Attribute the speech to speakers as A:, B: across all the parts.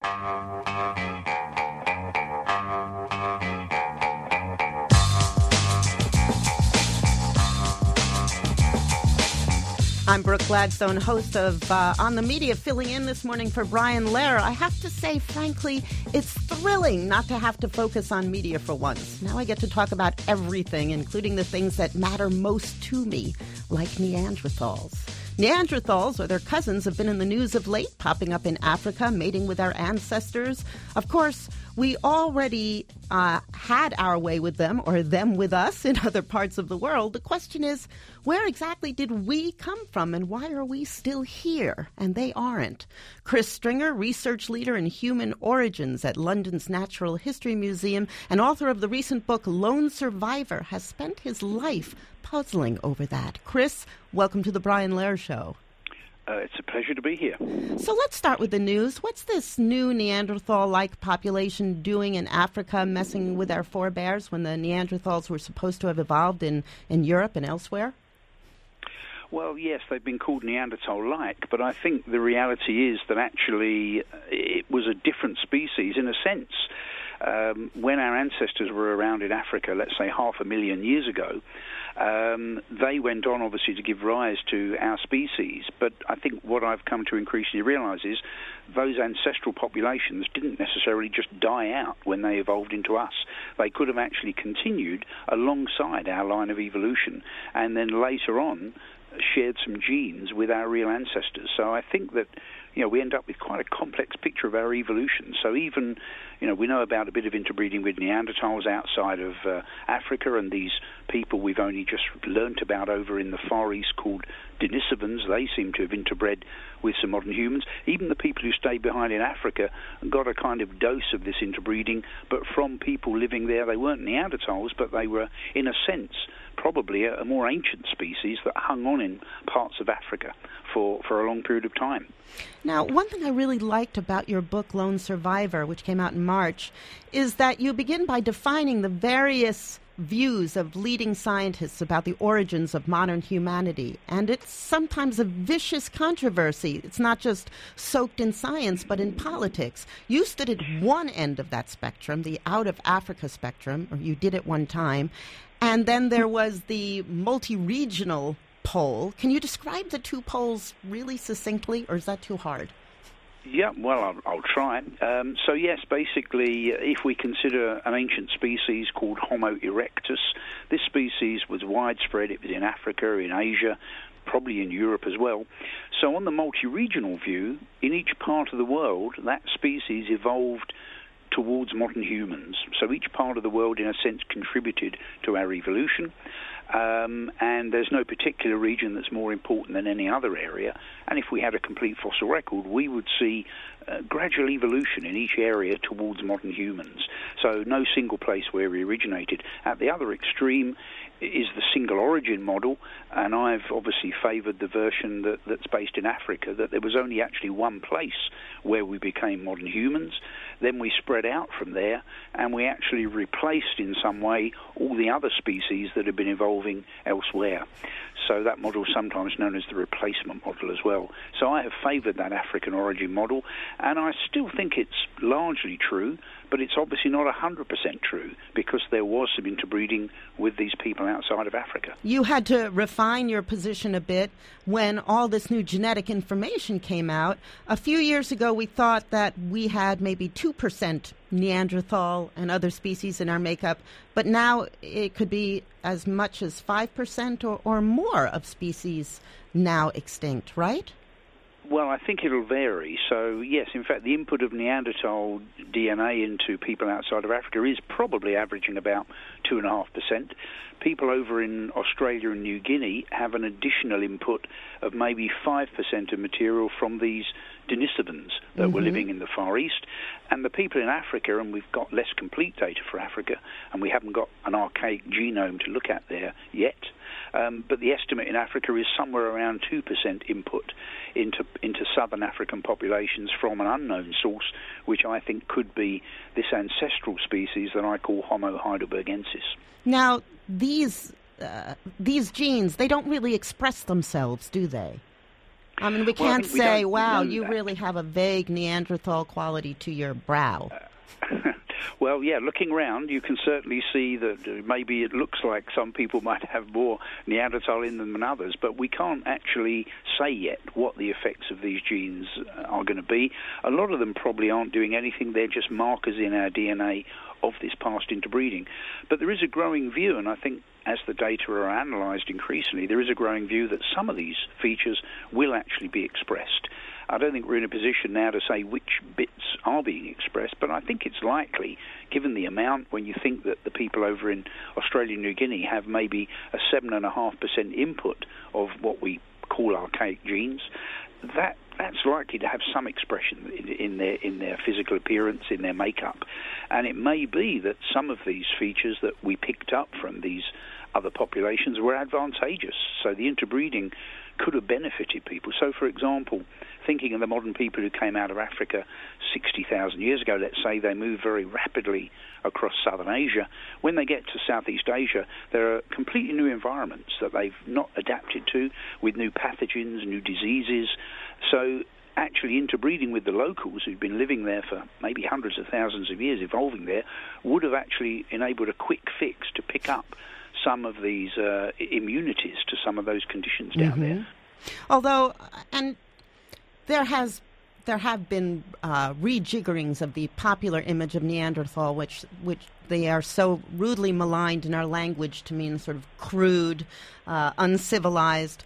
A: I'm Brooke Gladstone, host of On the Media, filling in this morning for Brian Lehrer. I have to say, frankly, it's thrilling not to have to focus on media for once. Now I get to talk about everything, including the things that matter most to me, like Neanderthals. Neanderthals, or their cousins, have been in the news of late, popping up in Africa, mating with our ancestors. Of course, we already had our way with them, or them with us, in other parts of the world. The question is, where exactly did we come from, and why are we still here, and they aren't? Chris Stringer, research leader in human origins at London's Natural History Museum and author of the recent book Lone Survivor, has spent his life puzzling over that. Chris, welcome to the Brian Lehrer Show.
B: It's a pleasure to be here.
A: So let's start with the news. What's this new Neanderthal-like population doing in Africa, messing with our forebears when the Neanderthals were supposed to have evolved in Europe and elsewhere?
B: Well, yes, they've been called Neanderthal-like, but I think the reality is that actually it was a different species in a sense. When our ancestors were around in Africa, let's say 500,000 years ago, they went on, obviously, to give rise to our species. But I think what I've come to increasingly realize is those ancestral populations didn't necessarily just die out when they evolved into us. They could have actually continued alongside our line of evolution and then later on shared some genes with our real ancestors. So I think that, we end up with quite a complex picture of our evolution. So even, we know about a bit of interbreeding with Neanderthals outside of Africa, and these people we've only just learnt about over in the Far East called Denisovans. They seem to have interbred with some modern humans. Even the people who stayed behind in Africa got a kind of dose of this interbreeding, but from people living there. They weren't Neanderthals, but they were, in a sense, probably a more ancient species that hung on in parts of Africa for a long period of time.
A: Now, one thing I really liked about your book, Lone Survivor, which came out in March, is that you begin by defining the various views of leading scientists about the origins of modern humanity. And it's sometimes a vicious controversy. It's not just soaked in science, but in politics. You stood at one end of that spectrum, the out of Africa spectrum, or you did at one time. And then there was the multi-regional pole. Can you describe the two poles really succinctly, or is that too hard?
B: Yeah, well, I'll try. So yes, basically, if we consider an ancient species called Homo erectus, this species was widespread. It was in Africa, in Asia, probably in Europe as well. So on the multi-regional view, in each part of the world, that species evolved towards modern humans. So each part of the world, in a sense, contributed to our evolution. And there's no particular region that's more important than any other area. And if we had a complete fossil record, we would see gradual evolution in each area towards modern humans. So no single place where we originated. At the other extreme is the single origin model, and I've obviously favoured the version that's based in Africa, that there was only actually one place where we became modern humans. Then we spread out from there, and we actually replaced in some way all the other species that had been evolving elsewhere. So that model is sometimes known as the replacement model as well. So I have favoured that African origin model, and I still think it's largely true, but it's obviously not 100% true, because there was some interbreeding with these people outside of Africa.
A: You had to refine your position a bit when all this new genetic information came out. A few years ago, we thought that we had maybe 2% Neanderthal and other species in our makeup, but now it could be as much as 5% or more of species now extinct, right?
B: Well, I think it'll vary. So, yes, in fact, the input of Neanderthal DNA into people outside of Africa is probably averaging about 2.5%. People over in Australia and New Guinea have an additional input of maybe 5% of material from these Denisovans that were living in the Far East. And the people in Africa, and we've got less complete data for Africa, and we haven't got an archaic genome to look at there yet, but the estimate in Africa is somewhere around 2% input into southern African populations from an unknown source, which I think could be this ancestral species that I call Homo heidelbergensis.
A: Now, these genes, they don't really express themselves, do they? I mean, we can't say, wow, you really have a vague Neanderthal quality to your brow.
B: Well, yeah, looking around, you can certainly see that maybe it looks like some people might have more Neanderthal in them than others, but we can't actually say yet what the effects of these genes are going to be. A lot of them probably aren't doing anything. They're just markers in our DNA of this past interbreeding. But there is a growing view, and I think as the data are analysed increasingly, there is a growing view that some of these features will actually be expressed. I don't think we're in a position now to say which bits are being expressed, but I think it's likely, given the amount, when you think that the people over in Australia and New Guinea have maybe a 7.5% input of what we call archaic genes, that's likely to have some expression in their physical appearance, in their makeup. And it may be that some of these features that we picked up from these other populations were advantageous. So the interbreeding could have benefited people. So, for example, thinking of the modern people who came out of Africa 60,000 years ago, let's say they moved very rapidly across southern Asia. When they get to Southeast Asia, there are completely new environments that they've not adapted to, with new pathogens, new diseases. So actually interbreeding with the locals who've been living there for maybe hundreds of thousands of years, evolving there, would have actually enabled a quick fix to pick up some of these immunities to some of those conditions down there.
A: Although, and there have been rejiggerings of the popular image of Neanderthal, which they are so rudely maligned in our language to mean sort of crude, uncivilized.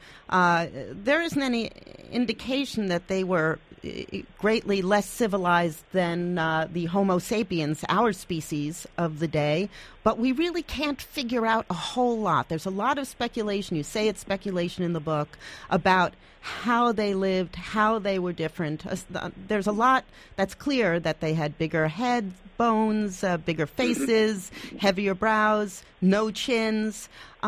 A: There isn't any indication that they were greatly less civilized than the Homo sapiens, our species of the day, but we really can't figure out a whole lot. There's a lot of speculation, you say it's speculation in the book, about how they lived, how they were different. There's a lot that's clear, that they had bigger heads, bones, bigger faces, heavier brows, no chins.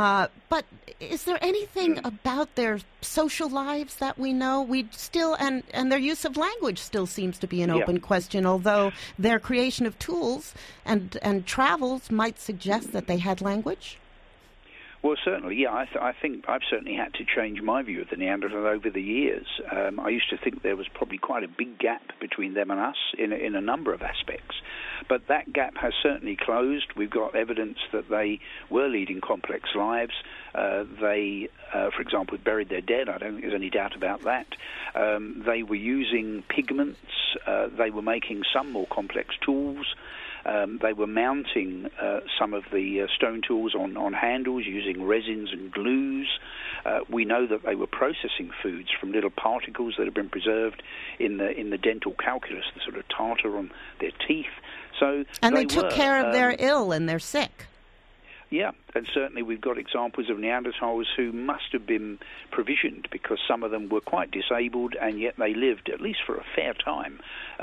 A: But is there anything about their social lives that we know? We still, and their use of language still seems to be an open question, although their creation of tools and travels might suggest that they had language?
B: Well, certainly, yeah. I think I've certainly had to change my view of the Neanderthal over the years. I used to think there was probably quite a big gap between them and us in a number of aspects. But that gap has certainly closed. We've got evidence that they were leading complex lives. They, for example, buried their dead. I don't think there's any doubt about that. They were using pigments. They were making some more complex tools. They were mounting some of the stone tools on handles using resins and glues. We know that they were processing foods from little particles that have been preserved in the dental calculus, the sort of tartar on their teeth.
A: And they took care of their ill and their sick.
B: Yeah, and certainly we've got examples of Neanderthals who must have been provisioned, because some of them were quite disabled and yet they lived, at least for a fair time,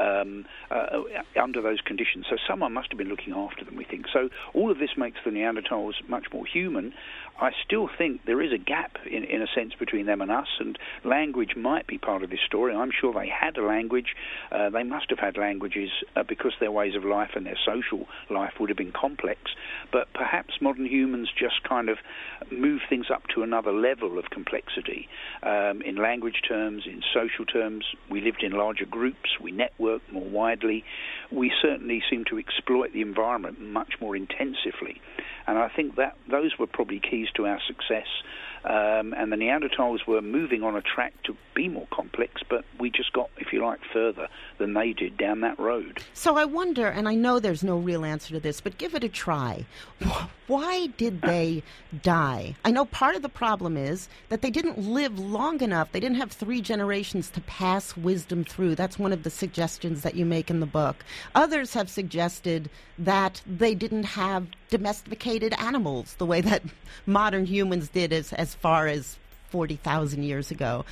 B: under those conditions. So someone must have been looking after them, we think. So all of this makes the Neanderthals much more human. I still think there is a gap, in a sense, between them and us, and language might be part of this story. I'm sure they had a language. They must have had languages because their ways of life and their social life would have been complex. But perhaps modern humans just kind of move things up to another level of complexity. In language terms, in social terms, we lived in larger groups, we networked more widely. We certainly seem to exploit the environment much more intensively. And I think that those were probably keys to our success. And the Neanderthals were moving on a track to be more complex, but we just got, if you like, further than they did down that road.
A: So I wonder, and I know there's no real answer to this, but give it a try. Why did they die? I know part of the problem is that they didn't live long enough. They didn't have 3 generations to pass wisdom through. That's one of the suggestions that you make in the book. Others have suggested that they didn't have domesticated animals the way that modern humans did as far as 40,000 years ago.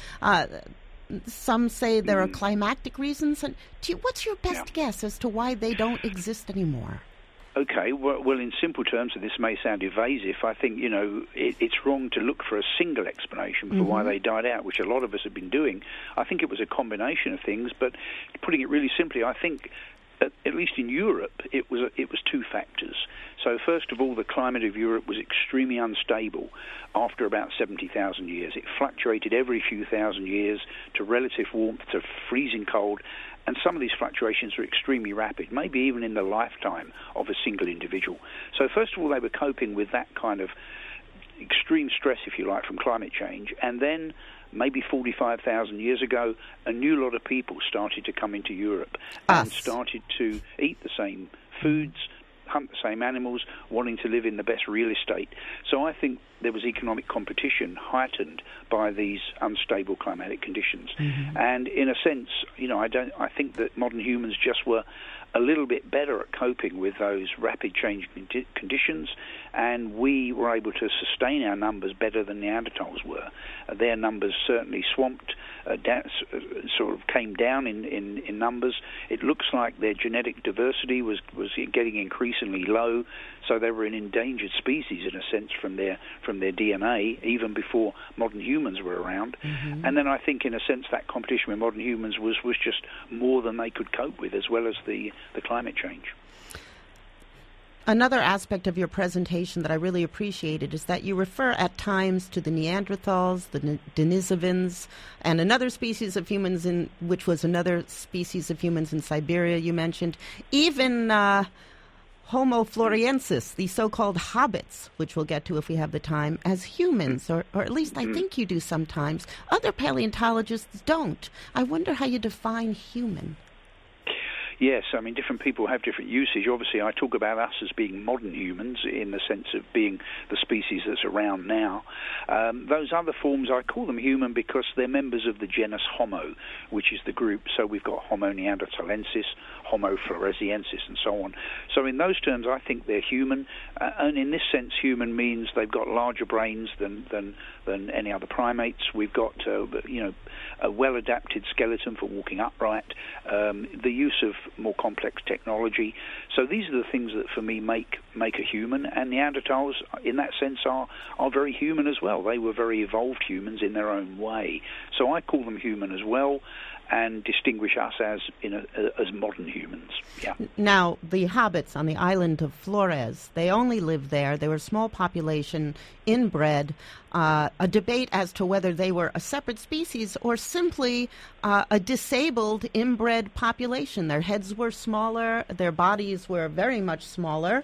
A: Some say there are climactic reasons. And what's your best guess as to why they don't exist anymore?
B: Okay, well, in simple terms, and this may sound evasive, I think, it's wrong to look for a single explanation for why they died out, which a lot of us have been doing. I think it was a combination of things, but putting it really simply, I think at least in Europe, it was two factors. So first of all, the climate of Europe was extremely unstable after about 70,000 years. It fluctuated every few thousand years to relative warmth, to freezing cold, and some of these fluctuations were extremely rapid, maybe even in the lifetime of a single individual. So first of all, they were coping with that kind of extreme stress, if you like, from climate change, and then maybe 45,000 years ago, a new lot of people started to come into Europe and started to eat the same foods, hunt the same animals, wanting to live in the best real estate. So I think there was economic competition heightened by these unstable climatic conditions. Mm-hmm. And in a sense, I think that modern humans just were a little bit better at coping with those rapid changing conditions, and we were able to sustain our numbers better than Neanderthals were. Their numbers certainly swamped, sort of came down in numbers. It looks like their genetic diversity was getting increasingly low, so they were an endangered species in a sense from their DNA, even before modern humans were around. Mm-hmm. And then I think in a sense that competition with modern humans was just more than they could cope with, as well as the climate change.
A: Another aspect of your presentation that I really appreciated is that you refer at times to the Neanderthals, the Denisovans, and another species of humans, which was another species of humans in Siberia you mentioned, even Homo floresiensis, the so-called hobbits, which we'll get to if we have the time, as humans, or at least I think you do sometimes. Other paleontologists don't. I wonder how you define human.
B: Yes, I mean, different people have different usage. Obviously, I talk about us as being modern humans in the sense of being the species that's around now. Those other forms, I call them human because they're members of the genus Homo, which is the group. So we've got Homo neanderthalensis, Homo floresiensis, and so on. So in those terms, I think they're human. And in this sense, human means they've got larger brains than any other primates. We've got, a well-adapted skeleton for walking upright, the use of more complex technology. So these are the things that, for me, make a human. And Neanderthals, in that sense, are very human as well. They were very evolved humans in their own way. So I call them human as well, and distinguish us as modern humans. Yeah.
A: Now, the hobbits on the island of Flores, they only lived there. They were a small population, inbred. A debate as to whether they were a separate species or simply a disabled inbred population. Their heads were smaller. Their bodies were very much smaller.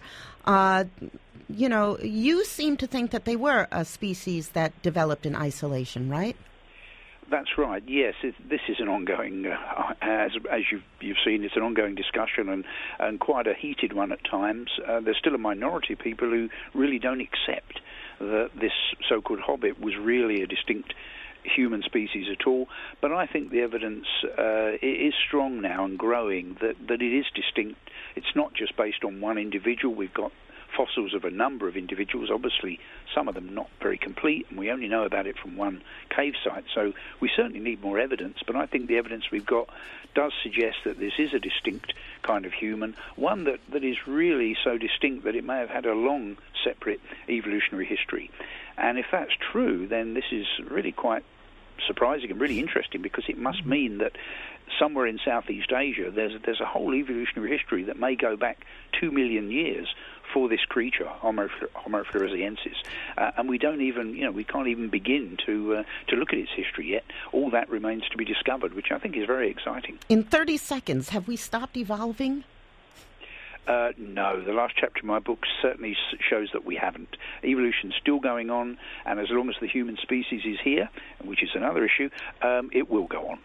A: You seem to think that they were a species that developed in isolation, right?
B: That's right. Yes, this is an ongoing, as you've seen, it's an ongoing discussion and quite a heated one at times. There's still a minority of people who really don't accept that this so-called hobbit was really a distinct human species at all. But I think the evidence is strong now and growing that it is distinct. It's not just based on one individual. We've got fossils of a number of individuals, obviously some of them not very complete, and we only know about it from one cave site, so we certainly need more evidence, but I think the evidence we've got does suggest that this is a distinct kind of human, one that is really so distinct that it may have had a long separate evolutionary history. And if that's true, then this is really quite surprising and really interesting, because it must mean that somewhere in Southeast Asia there's a whole evolutionary history that may go back 2 million years for this creature, Homo floresiensis, and we don't even, we can't even begin to look at its history yet. All that remains to be discovered, which I think is very exciting.
A: In 30 seconds, have we stopped evolving?
B: No, the last chapter of my book certainly shows that we haven't. Evolution's still going on, and as long as the human species is here, which is another issue, it will go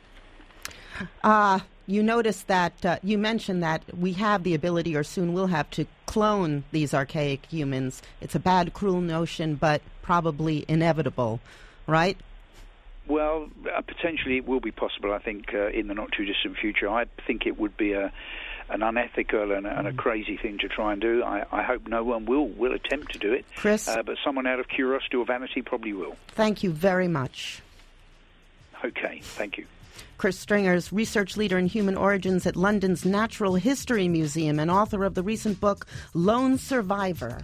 A: on. You notice that you mentioned that we have the ability, or soon will have, to clone these archaic humans. It's a bad, cruel notion, but probably inevitable, right?
B: Well, potentially it will be possible, I think, in the not-too-distant future. I think it would be an unethical and a crazy thing to try and do. I hope no one will attempt to do it.
A: Chris?
B: But someone out of curiosity or vanity probably will.
A: Thank you very much.
B: Okay, thank you.
A: Chris Stringers, research leader in human origins at London's Natural History Museum and author of the recent book, Lone Survivor.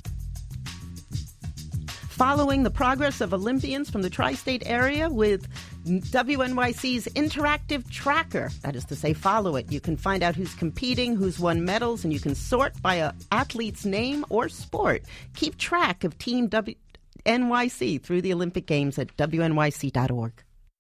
A: Following the progress of Olympians from the tri-state area with WNYC's interactive tracker, that is to say, follow it. You can find out who's competing, who's won medals, and you can sort by an athlete's name or sport. Keep track of Team NYC through the Olympic Games at WNYC.org.